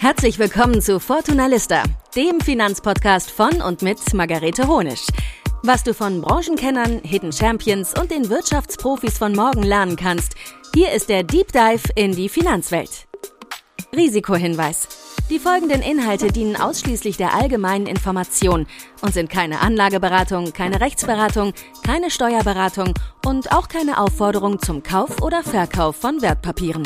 Herzlich willkommen zu Fortuna Lista, dem Finanzpodcast von und mit Margarete Honisch. Was du von Branchenkennern, Hidden Champions und den Wirtschaftsprofis von morgen lernen kannst, hier ist der Deep Dive in die Finanzwelt. Risikohinweis: Die folgenden Inhalte dienen ausschließlich der allgemeinen Information und sind keine Anlageberatung, keine Rechtsberatung, keine Steuerberatung und auch keine Aufforderung zum Kauf oder Verkauf von Wertpapieren.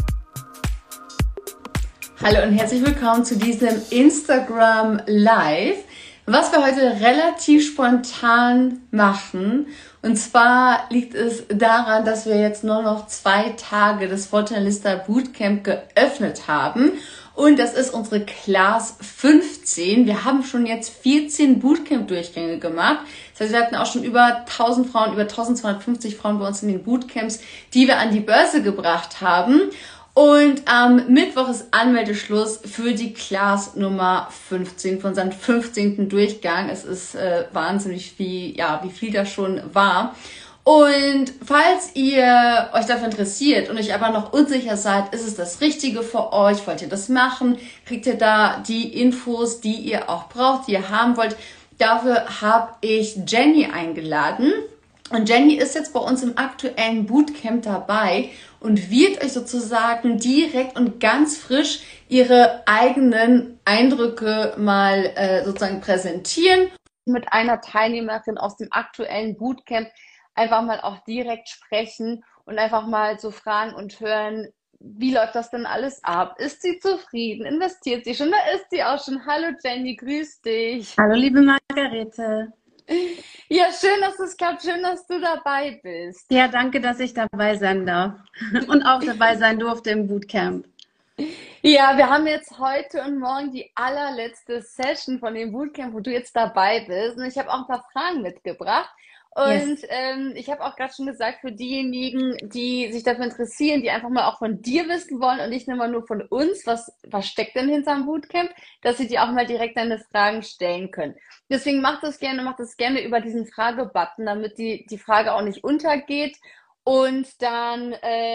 Hallo und herzlich willkommen zu diesem Instagram Live, was wir heute relativ spontan machen. Und zwar liegt es daran, dass wir jetzt nur noch 2 Tage des Fortuna Lista Bootcamp geöffnet haben. Und das ist unsere Class 15. Wir haben schon jetzt 14 Bootcamp-Durchgänge gemacht. Das heißt, wir hatten auch schon über 1000 Frauen, über 1250 Frauen bei uns in den Bootcamps, die wir an die Börse gebracht haben. Und am Mittwoch ist Anmeldeschluss für die Class Nummer 15 von unserem 15. Durchgang. Es ist wahnsinnig wie viel das schon war. Und falls ihr euch dafür interessiert und euch aber noch unsicher seid, ist es das Richtige für euch, wollt ihr das machen, kriegt ihr da die Infos, die ihr auch braucht, die ihr haben wollt. Dafür habe ich Jenny eingeladen. Und Jenny ist jetzt bei uns im aktuellen Bootcamp dabei und wird euch sozusagen direkt und ganz frisch ihre eigenen Eindrücke mal sozusagen präsentieren. Mit einer Teilnehmerin aus dem aktuellen Bootcamp einfach mal auch direkt sprechen und einfach mal so fragen und hören, wie läuft das denn alles ab? Ist sie zufrieden? Investiert sie schon? Da ist sie auch schon. Hallo Jenny, grüß dich. Hallo liebe Margarete. Ja, schön, dass es klappt. Schön, dass du dabei bist. Ja, danke, dass ich dabei sein darf und auch dabei sein durfte im Bootcamp. Ja, wir haben jetzt heute und morgen die allerletzte Session von dem Bootcamp, wo du jetzt dabei bist. Und ich habe auch ein paar Fragen mitgebracht. Und ich habe auch gerade schon gesagt, für diejenigen, die sich dafür interessieren, die einfach mal auch von dir wissen wollen und nicht nur von uns, was steckt denn hinterm Bootcamp, dass sie dir auch mal direkt deine Fragen stellen können. Deswegen macht das gerne über diesen Frage-Button, damit die Frage auch nicht untergeht. Und dann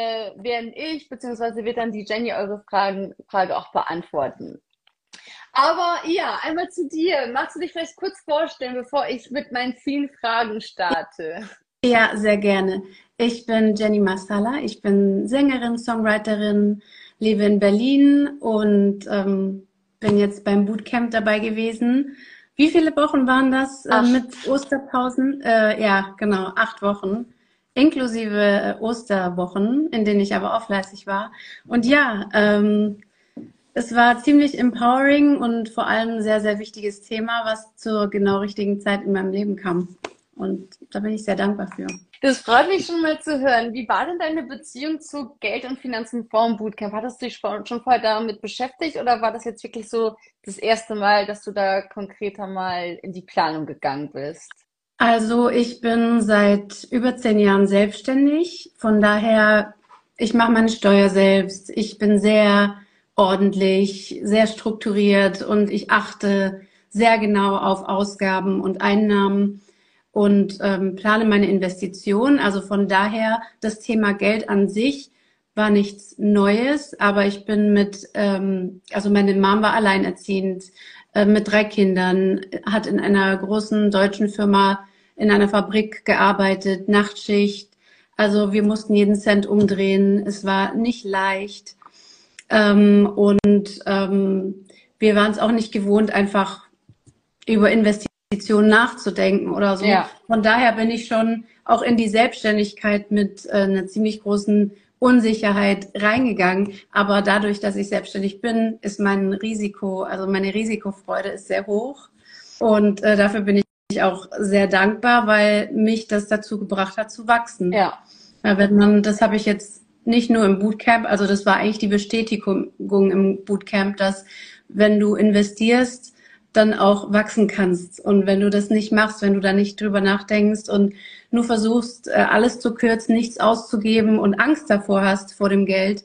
wird dann die Jenny eure Frage auch beantworten. Aber ja, einmal zu dir. Magst du dich vielleicht kurz vorstellen, bevor ich mit meinen vielen Fragen starte? Ja, sehr gerne. Ich bin Jenny Marsala. Ich bin Sängerin, Songwriterin, lebe in Berlin und bin jetzt beim Bootcamp dabei gewesen. Wie viele Wochen waren das mit Osterpausen? Ja, genau, 8 Wochen. Inklusive Osterwochen, in denen ich aber auch fleißig war. Und ja, es war ziemlich empowering und vor allem ein sehr, sehr wichtiges Thema, was zur genau richtigen Zeit in meinem Leben kam. Und da bin ich sehr dankbar für. Das freut mich schon mal zu hören. Wie war denn deine Beziehung zu Geld und Finanzen vor dem Bootcamp? Hattest du dich schon vorher damit beschäftigt oder war das jetzt wirklich so das erste Mal, dass du da konkreter mal in die Planung gegangen bist? Also ich bin seit über 10 Jahren selbstständig. Von daher, ich mache meine Steuer selbst. Ich bin sehr ordentlich, sehr strukturiert und ich achte sehr genau auf Ausgaben und Einnahmen und plane meine Investitionen. Also von daher, das Thema Geld an sich war nichts Neues, aber ich bin also meine Mom war alleinerziehend, mit 3 Kindern, hat in einer großen deutschen Firma in einer Fabrik gearbeitet, Nachtschicht. Also wir mussten jeden Cent umdrehen. Es war nicht leicht. Wir waren es auch nicht gewohnt, einfach über Investitionen nachzudenken oder so. Ja. Von daher bin ich schon auch in die Selbstständigkeit mit einer ziemlich großen Unsicherheit reingegangen. Aber dadurch, dass ich selbstständig bin, ist meine Risikofreude ist sehr hoch. Und dafür bin ich auch sehr dankbar, weil mich das dazu gebracht hat, zu wachsen. Ja. Das habe ich jetzt nicht nur im Bootcamp, also das war eigentlich die Bestätigung im Bootcamp, dass wenn du investierst, dann auch wachsen kannst. Und wenn du das nicht machst, wenn du da nicht drüber nachdenkst und nur versuchst, alles zu kürzen, nichts auszugeben und Angst davor hast, vor dem Geld,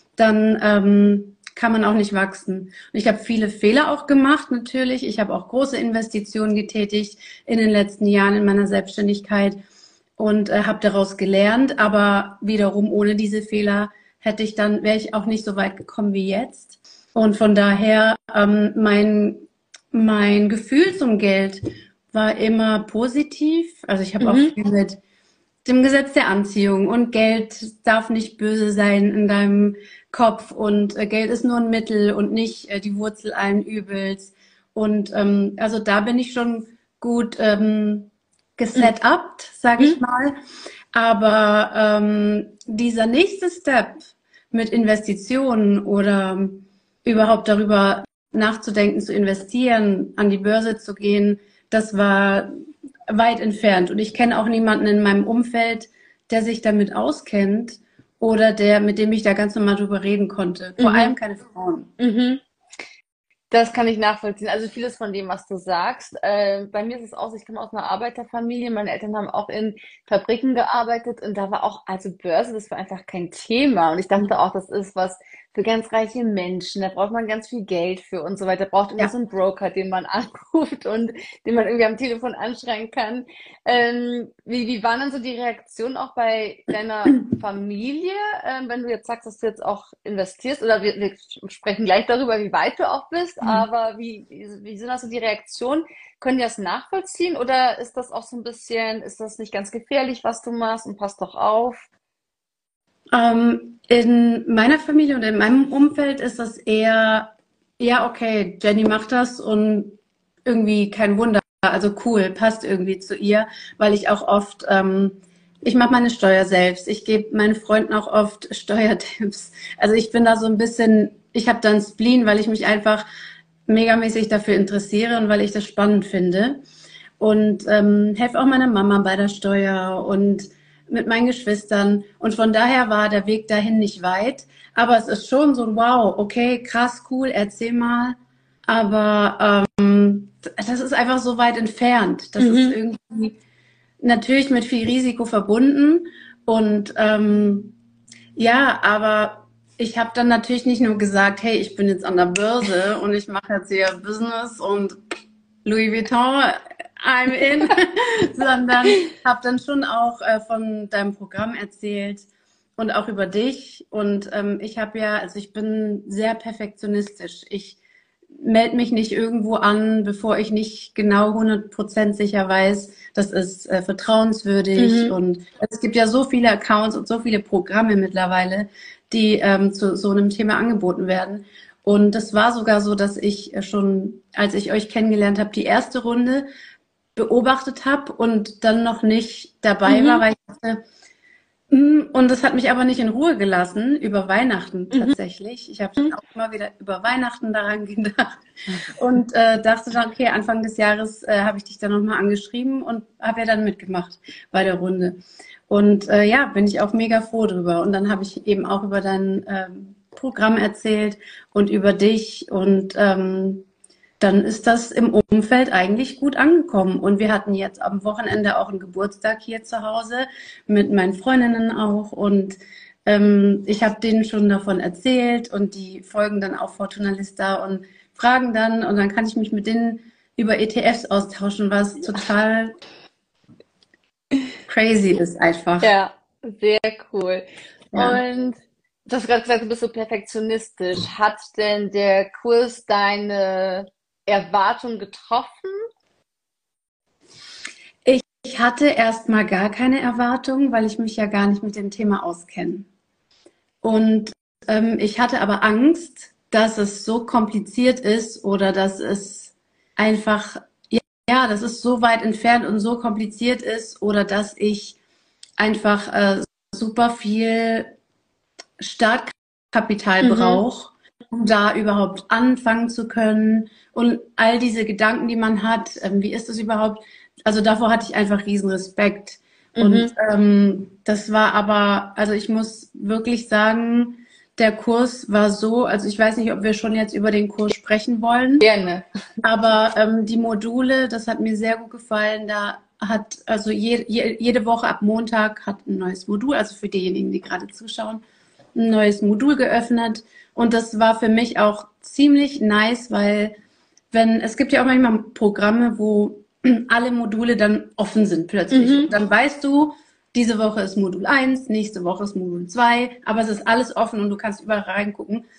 dann kann man auch nicht wachsen. Und ich habe viele Fehler auch gemacht, natürlich. Ich habe auch große Investitionen getätigt in den letzten Jahren in meiner Selbstständigkeit und habe daraus gelernt. Aber wiederum ohne diese Fehler wäre ich auch nicht so weit gekommen wie jetzt. Und von daher, mein Gefühl zum Geld war immer positiv. Also ich habe auch viel mit dem Gesetz der Anziehung und Geld darf nicht böse sein in deinem Kopf und Geld ist nur ein Mittel und nicht die Wurzel allen Übels. Und also da bin ich schon gut gesetupt, sage ich mal. Aber dieser nächste Step mit Investitionen oder überhaupt darüber nachzudenken, zu investieren, an die Börse zu gehen, das war weit entfernt. Und ich kenne auch niemanden in meinem Umfeld, der sich damit auskennt oder mit dem ich da ganz normal drüber reden konnte. Vor allem keine Frauen. Das kann ich nachvollziehen. Also vieles von dem, was du sagst. Bei mir ist es auch so, ich komme aus einer Arbeiterfamilie. Meine Eltern haben auch in Fabriken gearbeitet und da war auch, also Börse, das war einfach kein Thema. Und ich dachte auch, das ist was für ganz reiche Menschen. Da braucht man ganz viel Geld für und so weiter. Da braucht immer so einen Broker, den man anruft und den man irgendwie am Telefon anschreien kann. Wie waren dann so die Reaktionen auch bei deiner Familie, wenn du jetzt sagst, dass du jetzt auch investierst? Oder wir sprechen gleich darüber, wie weit du auch bist, aber wie sind also die Reaktionen? Können die das nachvollziehen oder ist das auch so ein bisschen, ist das nicht ganz gefährlich, was du machst und passt doch auf? In meiner Familie und in meinem Umfeld ist das eher, ja, okay, Jenny macht das und irgendwie kein Wunder. Also cool, passt irgendwie zu ihr, weil ich auch oft, ich mache meine Steuer selbst. Ich gebe meinen Freunden auch oft Steuertipps. Also ich bin da so ein bisschen, ich habe da einen Spleen, weil ich mich einfach megamäßig dafür interessiere und weil ich das spannend finde. Und helfe auch meiner Mama bei der Steuer und mit meinen Geschwistern. Und von daher war der Weg dahin nicht weit. Aber es ist schon so, wow, okay, krass, cool, erzähl mal. Aber das ist einfach so weit entfernt. Das ist irgendwie natürlich mit viel Risiko verbunden. Und ja, aber ich habe dann natürlich nicht nur gesagt, hey, ich bin jetzt an der Börse und ich mache jetzt hier Business und Louis Vuitton, I'm in, sondern habe dann schon auch von deinem Programm erzählt und auch über dich. Und ich habe ja, also ich bin sehr perfektionistisch. Ich melde mich nicht irgendwo an, bevor ich nicht genau 100% sicher weiß, das ist vertrauenswürdig. Und es gibt ja so viele Accounts und so viele Programme mittlerweile, die zu so einem Thema angeboten werden. Und das war sogar so, dass ich schon, als ich euch kennengelernt habe, die erste Runde beobachtet habe und dann noch nicht dabei war, weil ich dachte, und das hat mich aber nicht in Ruhe gelassen, über Weihnachten tatsächlich. Ich habe dann auch immer wieder über Weihnachten daran gedacht und dachte dann, okay, Anfang des Jahres habe ich dich dann nochmal angeschrieben und habe ja dann mitgemacht bei der Runde. Und ja, bin ich auch mega froh drüber. Und dann habe ich eben auch über dein Programm erzählt und über dich und dann ist das im Umfeld eigentlich gut angekommen. Und wir hatten jetzt am Wochenende auch einen Geburtstag hier zu Hause mit meinen Freundinnen auch. Und ich habe denen schon davon erzählt und die folgen dann auch Fortuna Lista und fragen dann. Und dann kann ich mich mit denen über ETFs austauschen, was total crazy ist einfach. Ja, sehr cool. Ja. Und du hast gerade gesagt, du bist so perfektionistisch. Hat denn der Kurs deine Erwartung getroffen? Ich hatte erstmal gar keine Erwartung, weil ich mich ja gar nicht mit dem Thema auskenne. Und ich hatte aber Angst, dass es so kompliziert ist oder dass es einfach, ja, dass es so weit entfernt und so kompliziert ist oder dass ich einfach super viel Startkapital brauche, um da überhaupt anfangen zu können. Und all diese Gedanken, die man hat, wie ist das überhaupt? Also davor hatte ich einfach riesen Respekt. Und das war aber, also ich muss wirklich sagen, der Kurs war so, also ich weiß nicht, ob wir schon jetzt über den Kurs sprechen wollen. Gerne. Aber die Module, das hat mir sehr gut gefallen. Da hat, also jede Woche ab Montag hat ein neues Modul, also für diejenigen, die gerade zuschauen, ein neues Modul geöffnet. Und das war für mich auch ziemlich nice, weil es gibt ja auch manchmal Programme, wo alle Module dann offen sind plötzlich. Und dann weißt du, diese Woche ist Modul 1, nächste Woche ist Modul 2, aber es ist alles offen und du kannst überall reingucken.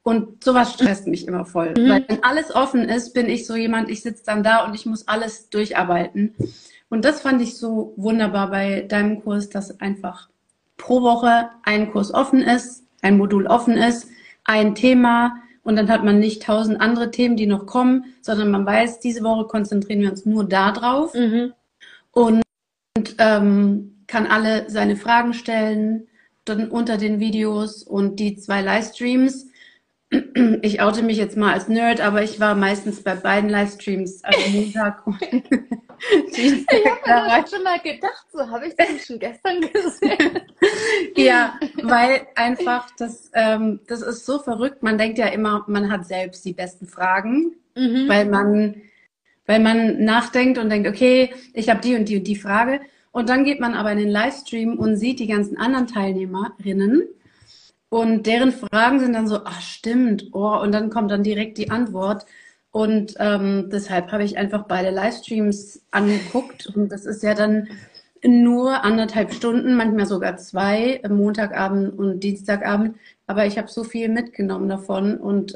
Und sowas stresst mich immer voll. Weil wenn alles offen ist, bin ich so jemand, ich sitze dann da und ich muss alles durcharbeiten. Und das fand ich so wunderbar bei deinem Kurs, dass einfach pro Woche ein Kurs offen ist, ein Modul offen ist, ein Thema und dann hat man nicht 1000 andere Themen, die noch kommen, sondern man weiß, diese Woche konzentrieren wir uns nur da drauf und kann alle seine Fragen stellen, dann unter den Videos und die 2 Livestreams. Ich oute mich jetzt mal als Nerd, aber ich war meistens bei beiden Livestreams, also Montag und Dienstag. Ich habe mir das schon mal gedacht, so habe ich das schon gestern gesehen. Ja, weil einfach das ist so verrückt. Man denkt ja immer, man hat selbst die besten Fragen, weil man nachdenkt und denkt, okay, ich habe die und die und die Frage. Und dann geht man aber in den Livestream und sieht die ganzen anderen Teilnehmerinnen. Und deren Fragen sind dann so, ach stimmt, oh, und dann kommt dann direkt die Antwort. Und deshalb habe ich einfach beide Livestreams angeguckt. Und das ist ja dann nur 1,5 Stunden, manchmal sogar 2, Montagabend und Dienstagabend. Aber ich habe so viel mitgenommen davon. Und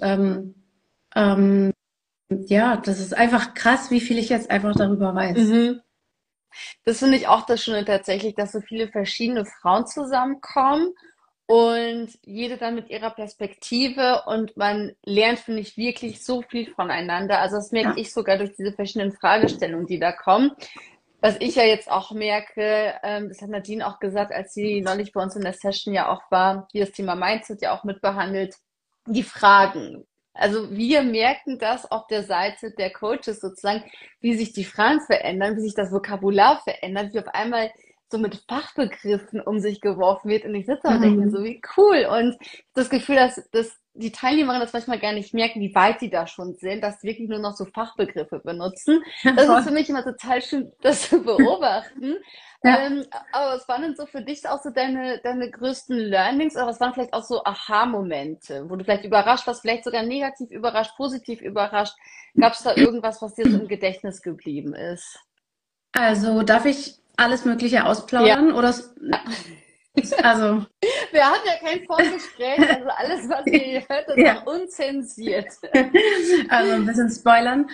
ja, das ist einfach krass, wie viel ich jetzt einfach darüber weiß. Das finde ich auch das Schöne tatsächlich, dass so viele verschiedene Frauen zusammenkommen und jede dann mit ihrer Perspektive und man lernt, finde ich, wirklich so viel voneinander. Also das merke Ja, ich sogar durch diese verschiedenen Fragestellungen, die da kommen. Was ich ja jetzt auch merke, das hat Nadine auch gesagt, als sie neulich bei uns in der Session ja auch war, die das Thema Mindset ja auch mitbehandelt, die Fragen. Also wir merken das auf der Seite der Coaches sozusagen, wie sich die Fragen verändern, wie sich das Vokabular verändert, wie auf einmal so mit Fachbegriffen um sich geworfen wird. Und ich sitze da und denke mir so, wie cool. Und das Gefühl, dass die Teilnehmerinnen das manchmal gar nicht merken, wie weit die da schon sind, dass sie wirklich nur noch so Fachbegriffe benutzen. Das ist für voll. mich immer total schön, das zu beobachten. Ja. Aber was waren denn so für dich auch so deine größten Learnings oder was waren vielleicht auch so Aha-Momente, wo du vielleicht überrascht warst, vielleicht sogar negativ überrascht, positiv überrascht? Gab es da irgendwas, was dir so im Gedächtnis geblieben ist? Also darf ich alles Mögliche Ja, ausplaudern? Also, wir hatten ja kein Vorgespräch, also alles, was ihr hört, ist ja, auch unzensiert. also ein bisschen spoilern.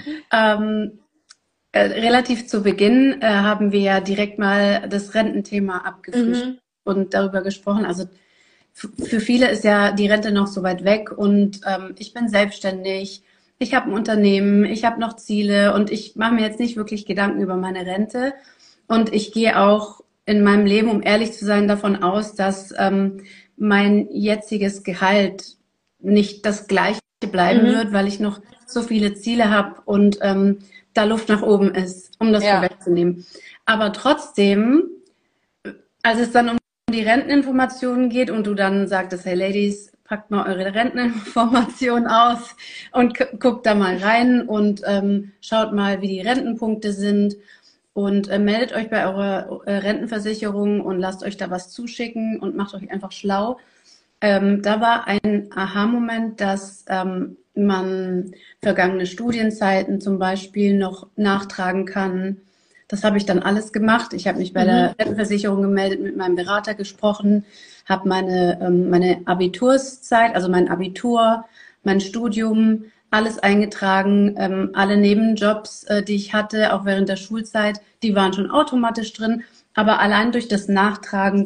Relativ zu Beginn haben wir ja direkt mal das Rententhema abgefrühstückt Mhm. und darüber gesprochen. Also für viele ist ja die Rente noch so weit weg und ich bin selbstständig, ich habe ein Unternehmen, ich habe noch Ziele und ich mache mir jetzt nicht wirklich Gedanken über meine Rente. Und ich gehe auch in meinem Leben, um ehrlich zu sein, davon aus, dass mein jetziges Gehalt nicht das gleiche bleiben Mhm. wird, weil ich noch so viele Ziele habe und da Luft nach oben ist, um das Ja. vorwegzunehmen. Aber trotzdem, als es dann um die Renteninformationen geht und du dann sagtest, hey Ladies, packt mal eure Renteninformationen aus und guckt da mal rein und schaut mal, wie die Rentenpunkte sind und meldet euch bei eurer Rentenversicherung und lasst euch da was zuschicken und macht euch einfach schlau. Da war ein Aha-Moment, dass man vergangene Studienzeiten zum Beispiel noch nachtragen kann. Das habe ich dann alles gemacht. Ich habe mich bei der Mhm. Rentenversicherung gemeldet, mit meinem Berater gesprochen, habe meine Abiturszeit, also mein Abitur, mein Studium, alles eingetragen. Alle Nebenjobs, die ich hatte, auch während der Schulzeit, die waren schon automatisch drin. Aber allein durch das Nachtragen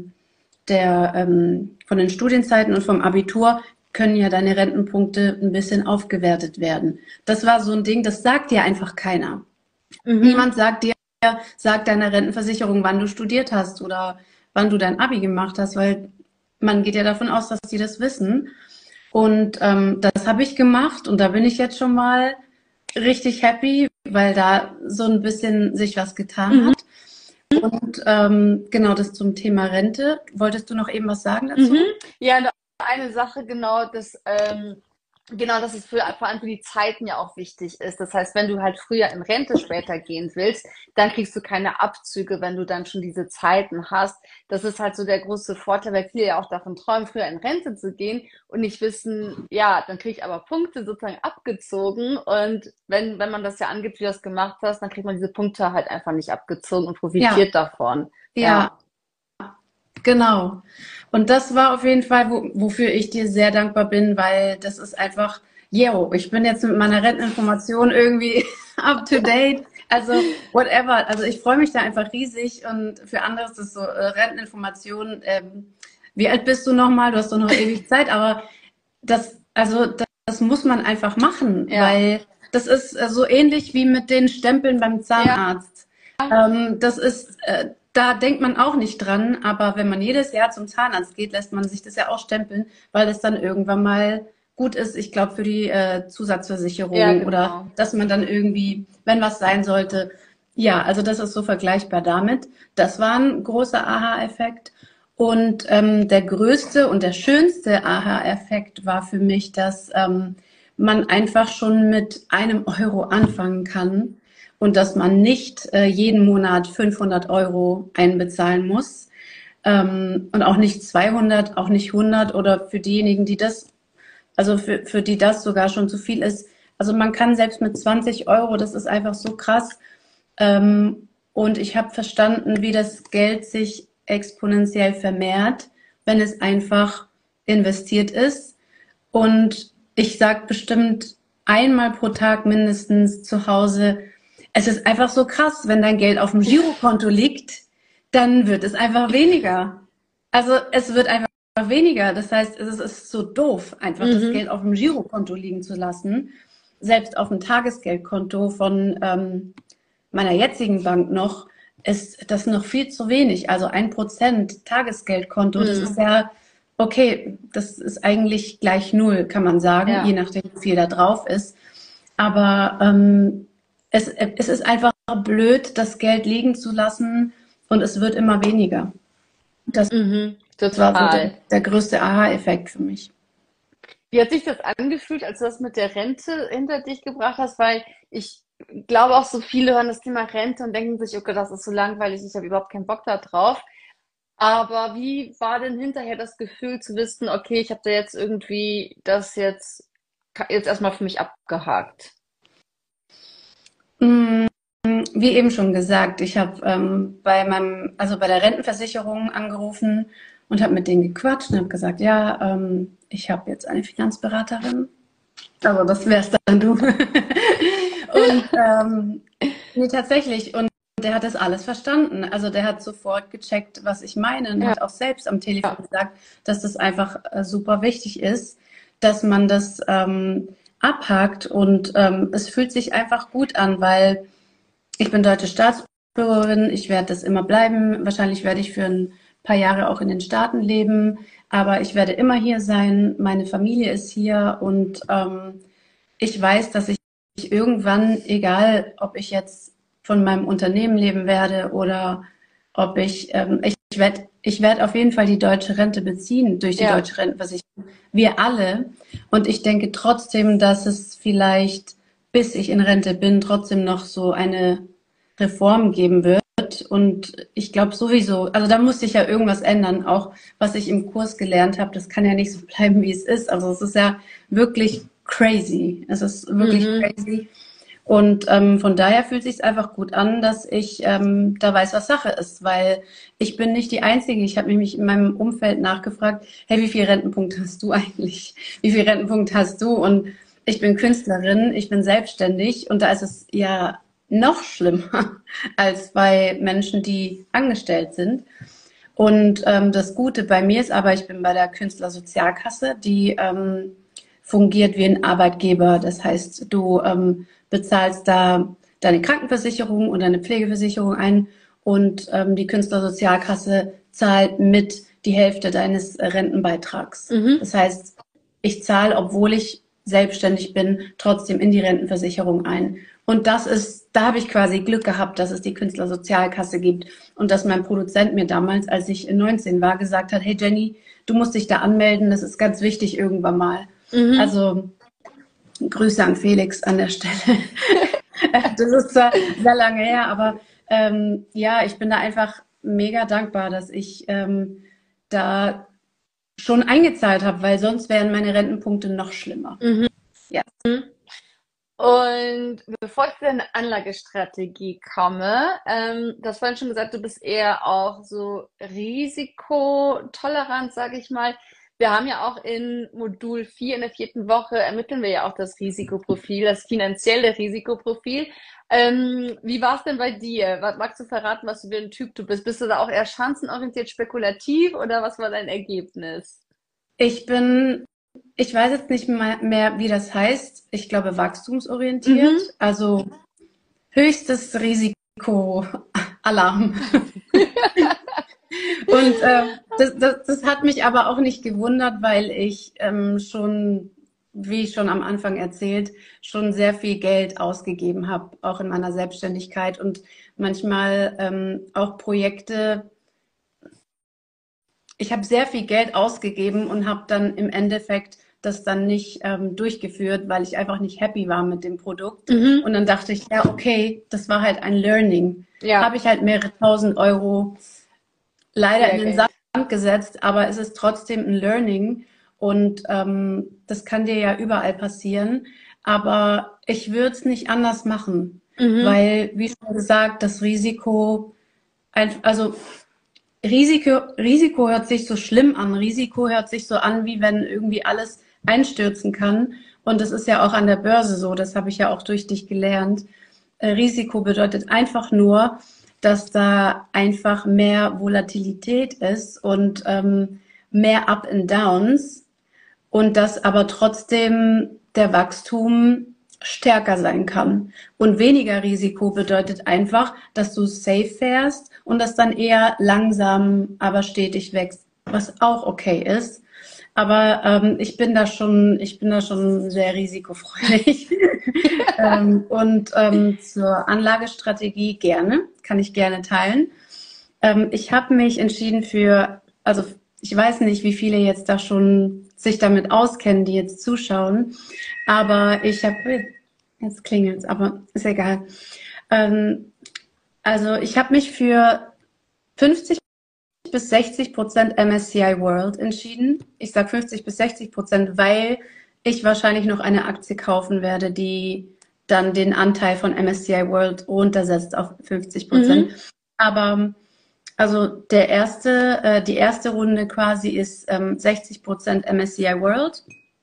von den Studienzeiten und vom Abitur können ja deine Rentenpunkte ein bisschen aufgewertet werden. Das war so ein Ding, das sagt dir einfach keiner. Mhm. Niemand sagt deiner Rentenversicherung, wann du studiert hast oder wann du dein Abi gemacht hast, weil man geht ja davon aus, dass die das wissen. Und das habe ich gemacht und da bin ich jetzt schon mal richtig happy, weil da so ein bisschen sich was getan Mhm. hat. Und genau das zum Thema Rente. Wolltest du noch eben was sagen Mhm. dazu? Ja, eine Sache, genau, dass es vor allem für die Zeiten ja auch wichtig ist. Das heißt, wenn du halt früher in Rente später gehen willst, dann kriegst du keine Abzüge, wenn du dann schon diese Zeiten hast. Das ist halt so der große Vorteil, weil viele ja auch davon träumen, früher in Rente zu gehen und nicht wissen, ja, dann kriege ich aber Punkte sozusagen abgezogen. Und wenn man das ja angibt, wie du das gemacht hast, dann kriegt man diese Punkte halt einfach nicht abgezogen und Ja, profitiert davon. Ja. ja, Genau. Und das war auf jeden Fall, wofür ich dir sehr dankbar bin, weil das ist einfach, yo, ich bin jetzt mit meiner Renteninformation irgendwie up to date. Also whatever. Also ich freue mich da einfach riesig und für andere ist es so Renteninformation. Wie alt bist du nochmal? Du hast doch noch ewig Zeit, aber das muss man einfach machen, weil das ist so ähnlich wie mit den Stempeln beim Zahnarzt. Das ist, da denkt man auch nicht dran, aber wenn man jedes Jahr zum Zahnarzt geht, lässt man sich das ja auch stempeln, weil es dann irgendwann mal gut ist, ich glaube, für die Zusatzversicherung oder dass man dann irgendwie, wenn was sein sollte, ja, also das ist so vergleichbar damit. Das war ein großer Aha-Effekt. Und der größte und der schönste Aha-Effekt war für mich, dass man einfach schon mit 1 Euro anfangen kann und dass man nicht jeden Monat 500 Euro einbezahlen muss und auch nicht 200, auch nicht 100 oder für diejenigen, die das, also für die das sogar schon zu viel ist. Also man kann selbst mit 20 Euro, das ist einfach so krass. Und ich habe verstanden, wie das Geld sich exponentiell vermehrt, wenn es einfach investiert ist. Und ich sage bestimmt einmal pro Tag mindestens zu Hause, es ist einfach so krass, wenn dein Geld auf dem Girokonto liegt, dann wird es einfach weniger. Also es wird einfach weniger. Das heißt, es ist so doof, einfach das Geld auf dem Girokonto liegen zu lassen. Selbst auf dem Tagesgeldkonto von meiner jetzigen Bank noch, ist das noch viel zu wenig. Also 1% Tagesgeldkonto, das ist ja, okay, das ist eigentlich gleich null, kann man sagen, je nachdem, wie viel da drauf ist. Aber es ist einfach blöd, das Geld liegen zu lassen und es wird immer weniger. Das war so der größte Aha-Effekt für mich. Wie hat sich das angefühlt, als du das mit der Rente hinter dich gebracht hast? Weil ich glaube auch, so viele hören das Thema Rente und denken sich, okay, das ist so langweilig, ich habe überhaupt keinen Bock da drauf. Aber wie war denn hinterher das Gefühl zu wissen, okay, ich habe da jetzt irgendwie das jetzt erstmal für mich abgehakt? Wie eben schon gesagt, ich habe bei der Rentenversicherung angerufen und habe mit denen gequatscht und habe gesagt, ja, ich habe jetzt eine Finanzberaterin. Also das wär's dann du. Und nee, tatsächlich. Und der hat das alles verstanden. Also der hat sofort gecheckt, was ich meine und hat auch selbst am Telefon gesagt, dass das einfach super wichtig ist, dass man das abhakt. Und es fühlt sich einfach gut an, weil ich bin deutsche Staatsbürgerin. Ich werde das immer bleiben. Wahrscheinlich werde ich für ein paar Jahre auch in den Staaten leben. Aber ich werde immer hier sein. Meine Familie ist hier und ich weiß, dass ich irgendwann, egal ob ich jetzt von meinem Unternehmen leben werde oder ob ich werde auf jeden Fall die deutsche Rente beziehen durch die deutsche Rentenversicherung. Wir alle. Und ich denke trotzdem, dass es vielleicht, bis ich in Rente bin, trotzdem noch so eine Reform geben wird. Und ich glaube sowieso, also da muss sich ja irgendwas ändern. Auch was ich im Kurs gelernt habe, das kann ja nicht so bleiben, wie es ist. Also es ist ja wirklich crazy. Es ist wirklich crazy. Und von daher fühlt es sich einfach gut an, dass ich da weiß, was Sache ist, weil ich bin nicht die Einzige. Ich habe nämlich in meinem Umfeld nachgefragt, hey, wie viel Rentenpunkt hast du eigentlich? Wie viel Rentenpunkt hast du? Und ich bin Künstlerin, ich bin selbstständig und da ist es ja noch schlimmer als bei Menschen, die angestellt sind. Und das Gute bei mir ist aber, ich bin bei der Künstlersozialkasse, die fungiert wie ein Arbeitgeber. Das heißt, du bezahlst da deine Krankenversicherung und deine Pflegeversicherung ein und die Künstlersozialkasse zahlt mit die Hälfte deines Rentenbeitrags. Das heißt, ich zahle, obwohl ich selbstständig bin, trotzdem in die Rentenversicherung ein. Und da habe ich quasi Glück gehabt, dass es die Künstlersozialkasse gibt und dass mein Produzent mir damals, als ich 19 war, gesagt hat, hey Jenny, du musst dich da anmelden, das ist ganz wichtig irgendwann mal. Also Grüße an Felix an der Stelle. Das ist zwar sehr lange her, aber ja, ich bin da einfach mega dankbar, dass ich da schon eingezahlt habe, weil sonst wären meine Rentenpunkte noch schlimmer. Ja. Und bevor ich zu deiner Anlagestrategie komme, du hast vorhin schon gesagt, du bist eher auch so risikotolerant, sage ich mal. Wir haben ja auch in Modul 4 in der vierten Woche ermitteln wir ja auch das Risikoprofil, das finanzielle Risikoprofil. Wie war es denn bei dir? Magst du verraten, was du für ein Typ du bist? Bist du da auch eher chancenorientiert, spekulativ oder was war dein Ergebnis? Ich bin, ich weiß jetzt nicht mehr, wie das heißt. Ich glaube, wachstumsorientiert. Mhm. Also höchstes Risiko, Alarm. Und das hat mich aber auch nicht gewundert, weil ich schon, wie schon am Anfang erzählt, schon sehr viel Geld ausgegeben habe, auch in meiner Selbstständigkeit und manchmal auch Projekte. Ich habe sehr viel Geld ausgegeben und habe dann im Endeffekt das dann nicht durchgeführt, weil ich einfach nicht happy war mit dem Produkt. Mhm. Und dann dachte ich, ja, okay, das war halt ein Learning. Ja, Habe ich halt mehrere tausend Euro leider in den Lehrgeld. Sand gesetzt, aber es ist trotzdem ein Learning und das kann dir ja überall passieren. Aber ich würde es nicht anders machen, Mhm. weil, wie schon gesagt, das Risiko, also Risiko hört sich so schlimm an. Risiko hört sich so an, wie wenn irgendwie alles einstürzen kann. Und das ist ja auch an der Börse so. Das habe ich ja auch durch dich gelernt. Risiko bedeutet einfach nur, dass da einfach mehr Volatilität ist und mehr Up and Downs und dass aber trotzdem der Wachstum stärker sein kann. Und weniger Risiko bedeutet einfach, dass du safe fährst und das dann eher langsam, aber stetig wächst, was auch okay ist. Aber ich bin da schon sehr risikofreudig. Und zur Anlagestrategie gerne, kann ich gerne teilen. Ich habe mich entschieden für, also ich weiß nicht, wie viele jetzt da schon sich damit auskennen, die jetzt zuschauen, aber ich habe, jetzt klingelt's, aber ist egal. Ähm, also ich habe mich für 50 bis 60% MSCI World entschieden. Ich sage 50 bis 60%, weil ich wahrscheinlich noch eine Aktie kaufen werde, die dann den Anteil von MSCI World runtersetzt auf 50%. Mhm. Aber also die erste Runde quasi ist 60% MSCI World,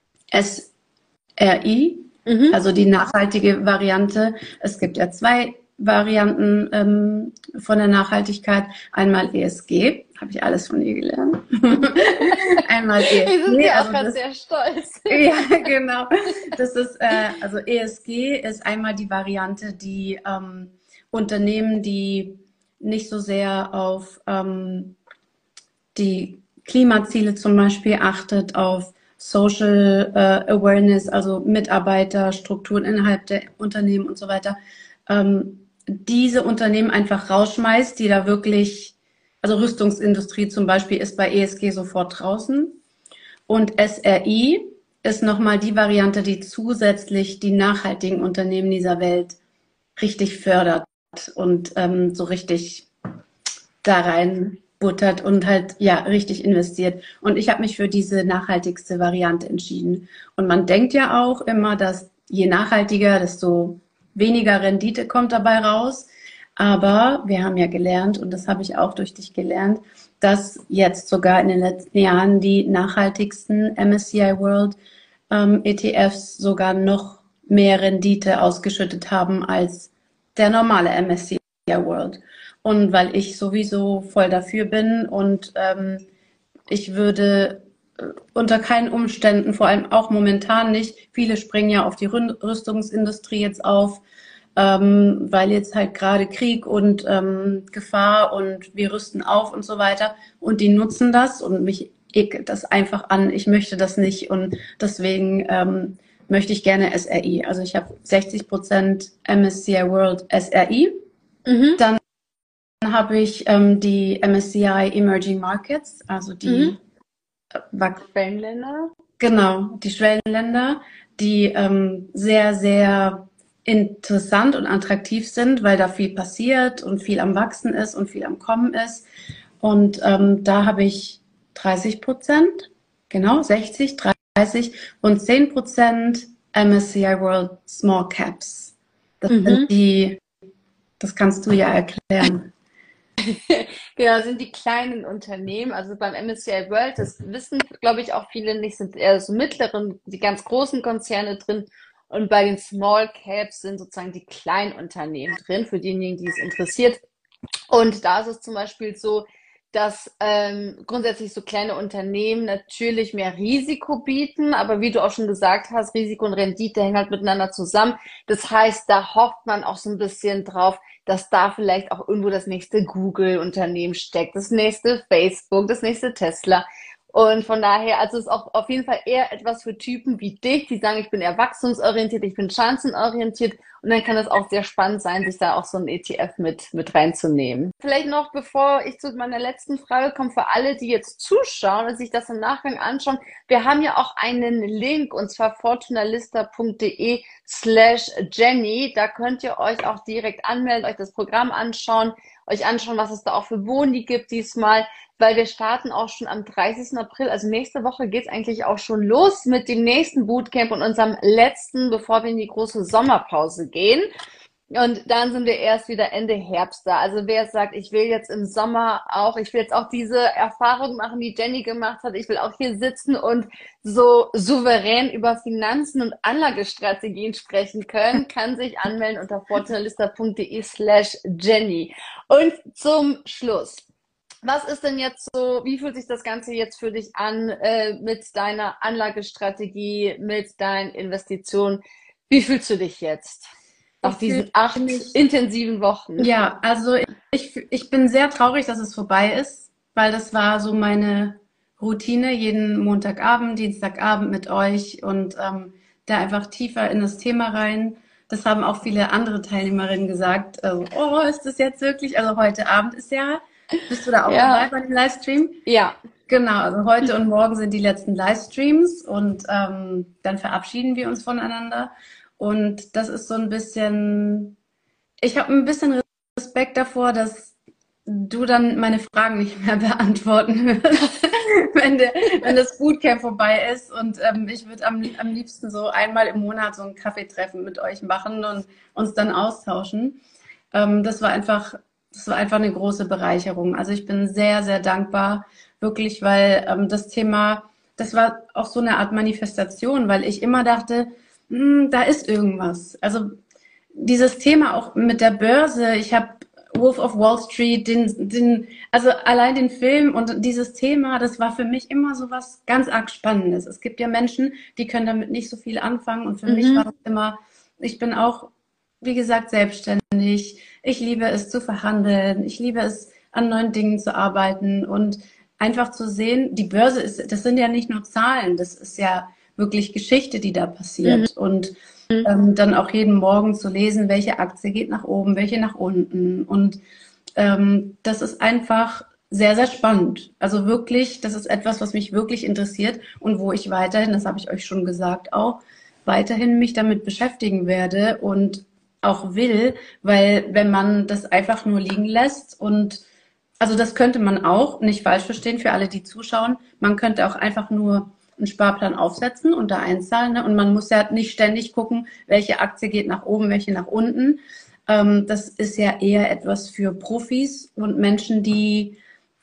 SRI, Mhm. also die nachhaltige Variante. Es gibt ja zwei Varianten von der Nachhaltigkeit. Einmal ESG, habe ich alles von ihr gelernt. Einmal Wir sind ESG, ja auch also gerade das, sehr stolz. ja, genau. Das ist, also ESG ist einmal die Variante, die Unternehmen, die nicht so sehr auf die Klimaziele zum Beispiel achtet, auf Social Awareness, also Mitarbeiterstrukturen innerhalb der Unternehmen und so weiter, diese Unternehmen einfach rausschmeißt, die da wirklich, also Rüstungsindustrie zum Beispiel ist bei ESG sofort draußen. Und SRI ist nochmal die Variante, die zusätzlich die nachhaltigen Unternehmen dieser Welt richtig fördert und so richtig da rein buttert und halt ja richtig investiert. Und ich habe mich für diese nachhaltigste Variante entschieden. Und man denkt ja auch immer, dass je nachhaltiger, desto weniger Rendite kommt dabei raus. Aber wir haben ja gelernt, und das habe ich auch durch dich gelernt, dass jetzt sogar in den letzten Jahren die nachhaltigsten MSCI World ETFs sogar noch mehr Rendite ausgeschüttet haben als der normale MSCI World. Und weil ich sowieso voll dafür bin und ich würde unter keinen Umständen, vor allem auch momentan nicht, viele springen ja auf die Rüstungsindustrie jetzt auf, weil jetzt halt gerade Krieg und Gefahr und wir rüsten auf und so weiter. Und die nutzen das und mich ekelt das einfach an. Ich möchte das nicht und deswegen möchte ich gerne SRI. Also ich habe 60% MSCI World SRI. Mhm. Dann habe ich die MSCI Emerging Markets, also Mhm. die Wach- Schwellenländer. genau, die Schwellenländer, die sehr, sehr interessant und attraktiv sind, weil da viel passiert und viel am Wachsen ist und viel am Kommen ist. Und da habe ich 30%, genau, 60, 30 und 10% MSCI World Small Caps. Das sind das kannst du ja erklären. Genau, sind die kleinen Unternehmen, also beim MSCI World, das wissen, glaube ich, auch viele nicht, sind eher so mittleren, die ganz großen Konzerne drin. Und bei den Small Caps sind sozusagen die kleinen Unternehmen drin, für diejenigen, die es interessiert. Und da ist es zum Beispiel so, dass grundsätzlich so kleine Unternehmen natürlich mehr Risiko bieten, aber wie du auch schon gesagt hast, Risiko und Rendite hängen halt miteinander zusammen. Das heißt, da hofft man auch so ein bisschen drauf, dass da vielleicht auch irgendwo das nächste Google-Unternehmen steckt, das nächste Facebook, das nächste Tesla. Und von daher, also es ist auch auf jeden Fall eher etwas für Typen wie dich, die sagen, ich bin eher wachstumsorientiert, ich bin chancenorientiert. Und dann kann es auch sehr spannend sein, sich da auch so ein ETF mit reinzunehmen. Vielleicht noch, bevor ich zu meiner letzten Frage komme, für alle, die jetzt zuschauen und sich das im Nachgang anschauen, wir haben ja auch einen Link, und zwar fortunalista.de/Jenny. Da könnt ihr euch auch direkt anmelden, euch das Programm anschauen, was es da auch für Boni gibt diesmal, weil wir starten auch schon am 30. April, also nächste Woche geht's eigentlich auch schon los mit dem nächsten Bootcamp und unserem letzten, bevor wir in die große Sommerpause gehen. Und dann sind wir erst wieder Ende Herbst da. Also wer sagt, ich will jetzt im Sommer auch, ich will jetzt auch diese Erfahrung machen, die Jenny gemacht hat, ich will auch hier sitzen und so souverän über Finanzen und Anlagestrategien sprechen können, kann sich anmelden unter fortunalista.de/Jenny. Und zum Schluss, was ist denn jetzt so, wie fühlt sich das Ganze jetzt für dich an mit deiner Anlagestrategie, mit deinen Investitionen? Wie fühlst du dich jetzt nach diesen 8 intensiven Wochen? Ja, also ich bin sehr traurig, dass es vorbei ist, weil das war so meine Routine, jeden Montagabend, Dienstagabend mit euch und da einfach tiefer in das Thema rein. Das haben auch viele andere Teilnehmerinnen gesagt. Also, oh, ist das jetzt wirklich? Also heute Abend ist ja... Bist du da auch dabei bei dem Livestream? Ja. Genau, also heute und morgen sind die letzten Livestreams und dann verabschieden wir uns voneinander. Und das ist so ein bisschen, ich habe ein bisschen Respekt davor, dass du dann meine Fragen nicht mehr beantworten wirst, wenn das Bootcamp vorbei ist. Und ich würde am liebsten so einmal im Monat so ein Kaffeetreffen mit euch machen und uns dann austauschen. Das war einfach eine große Bereicherung. Also ich bin sehr, sehr dankbar, wirklich, weil das Thema, das war auch so eine Art Manifestation, weil ich immer dachte, da ist irgendwas. Also dieses Thema auch mit der Börse, ich habe Wolf of Wall Street, also allein den Film und dieses Thema, das war für mich immer so was ganz arg Spannendes. Es gibt ja Menschen, die können damit nicht so viel anfangen und für mich war das immer, ich bin auch, wie gesagt, selbstständig. Ich liebe es zu verhandeln. Ich liebe es, an neuen Dingen zu arbeiten und einfach zu sehen, die Börse das sind ja nicht nur Zahlen, das ist ja wirklich Geschichte, die da passiert. Und dann auch jeden Morgen zu lesen, welche Aktie geht nach oben, welche nach unten. Und das ist einfach sehr, sehr spannend. Also wirklich, das ist etwas, was mich wirklich interessiert und wo ich weiterhin, das habe ich euch schon gesagt, auch weiterhin mich damit beschäftigen werde und auch will, weil wenn man das einfach nur liegen lässt und also das könnte man auch, nicht falsch verstehen für alle, die zuschauen, man könnte auch einfach nur einen Sparplan aufsetzen und da einzahlen, ne? Und man muss ja nicht ständig gucken, welche Aktie geht nach oben, welche nach unten. Das ist ja eher etwas für Profis und Menschen, die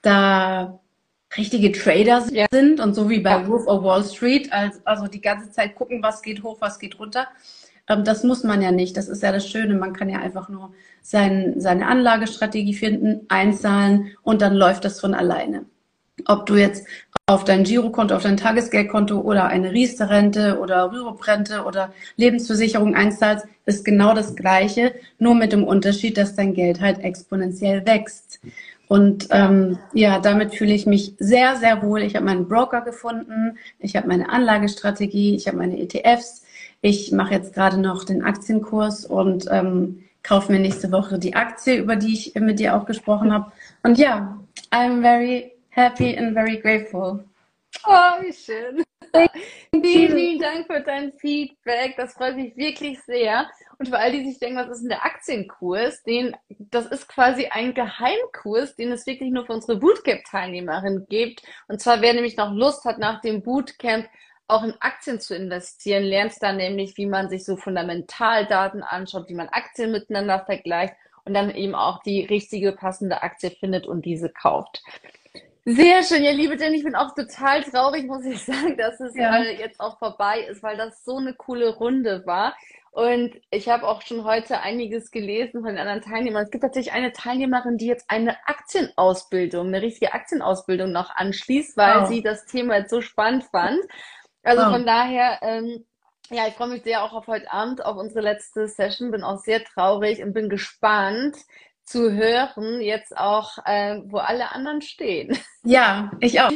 da richtige Trader sind und so wie bei Wolf of Wall Street, also die ganze Zeit gucken, was geht hoch, was geht runter. Das muss man ja nicht. Das ist ja das Schöne. Man kann ja einfach nur seine Anlagestrategie finden, einzahlen und dann läuft das von alleine. Ob du jetzt auf dein Girokonto, auf dein Tagesgeldkonto oder eine Riester-Rente oder Rürup-Rente oder Lebensversicherung einzahlst, ist genau das Gleiche, nur mit dem Unterschied, dass dein Geld halt exponentiell wächst. Und ja, damit fühle ich mich sehr, sehr wohl. Ich habe meinen Broker gefunden, ich habe meine Anlagestrategie, ich habe meine ETFs. Ich mache jetzt gerade noch den Aktienkurs und kaufe mir nächste Woche die Aktie, über die ich mit dir auch gesprochen habe. Und ja, I'm very happy and very grateful. Oh, wie schön. Vielen, vielen Dank für dein Feedback. Das freut mich wirklich sehr. Und für all die sich denken, was ist denn der Aktienkurs? Das ist quasi ein Geheimkurs, den es wirklich nur für unsere Bootcamp-Teilnehmerinnen gibt. Und zwar, wer nämlich noch Lust hat, nach dem Bootcamp auch in Aktien zu investieren, lernst dann nämlich, wie man sich so Fundamentaldaten anschaut, wie man Aktien miteinander vergleicht und dann eben auch die richtige, passende Aktie findet und diese kauft. Sehr schön, ja, liebe Jenny, ich bin auch total traurig, muss ich sagen, dass es jetzt auch vorbei ist, weil das so eine coole Runde war. Und ich habe auch schon heute einiges gelesen von den anderen Teilnehmern. Es gibt tatsächlich eine Teilnehmerin, die jetzt eine richtige Aktienausbildung noch anschließt, weil sie das Thema jetzt so spannend fand. Also von daher, ja, ich freue mich sehr auch auf heute Abend, auf unsere letzte Session, bin auch sehr traurig und bin gespannt zu hören, jetzt auch, wo alle anderen stehen. Ja, ich auch.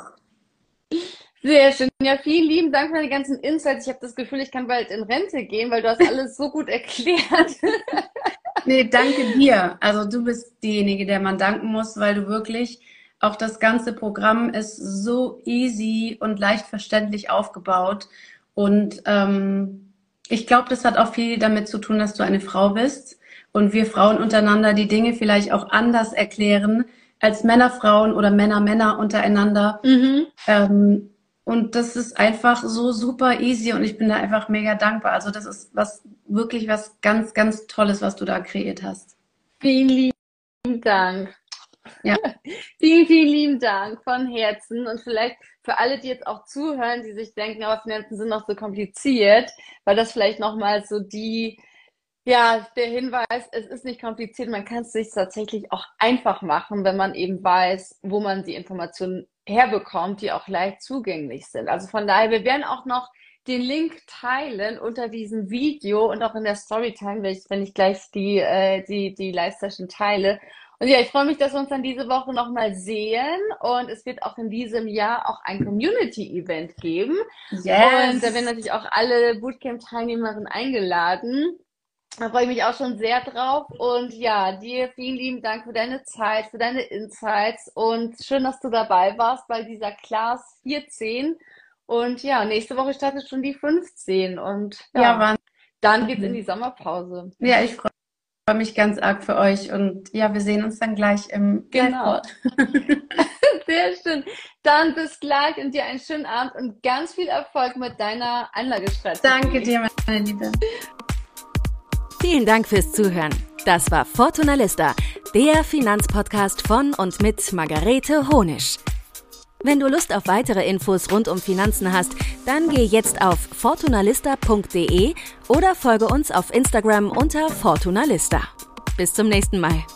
Sehr schön. Ja, vielen lieben Dank für deine ganzen Insights. Ich habe das Gefühl, ich kann bald in Rente gehen, weil du hast alles so gut erklärt. Nee, danke dir. Also du bist diejenige, der man danken muss, weil du wirklich, auch das ganze Programm ist so easy und leicht verständlich aufgebaut. Und ich glaube, das hat auch viel damit zu tun, dass du eine Frau bist und wir Frauen untereinander die Dinge vielleicht auch anders erklären als Männer, Frauen oder Männer, Männer untereinander. Und das ist einfach so super easy und ich bin da einfach mega dankbar. Also das ist wirklich was ganz, ganz Tolles, was du da kreiert hast. Vielen lieben Dank. Ja. Vielen, vielen lieben Dank von Herzen. Und vielleicht für alle, die jetzt auch zuhören, die sich denken, aber Finanzen sind noch so kompliziert, weil das vielleicht nochmal so der Hinweis, es ist nicht kompliziert, man kann es sich tatsächlich auch einfach machen, wenn man eben weiß, wo man die Informationen herbekommt, die auch leicht zugänglich sind. Also von daher, wir werden auch noch den Link teilen unter diesem Video und auch in der Storytime, wenn ich gleich die Live-Session teile. Und ja, ich freue mich, dass wir uns dann diese Woche nochmal sehen und es wird auch in diesem Jahr auch ein Community-Event geben. Yes. Und da werden natürlich auch alle Bootcamp-Teilnehmerinnen eingeladen. Da freue ich mich auch schon sehr drauf. Und ja, dir vielen lieben Dank für deine Zeit, für deine Insights und schön, dass du dabei warst bei dieser Class 14. Und ja, nächste Woche startet schon die 15 und dann geht's in die Sommerpause. Ja, ich freue mich ganz arg für euch und ja, wir sehen uns dann gleich im Genau. Sehr schön. Dann bis gleich und dir einen schönen Abend und ganz viel Erfolg mit deiner Anlagestrategie. Danke dir, meine Liebe. Vielen Dank fürs Zuhören. Das war Fortuna Lista, der Finanzpodcast von und mit Margarete Honisch. Wenn du Lust auf weitere Infos rund um Finanzen hast, dann geh jetzt auf fortunalista.de oder folge uns auf Instagram unter Fortuna Lista. Bis zum nächsten Mal.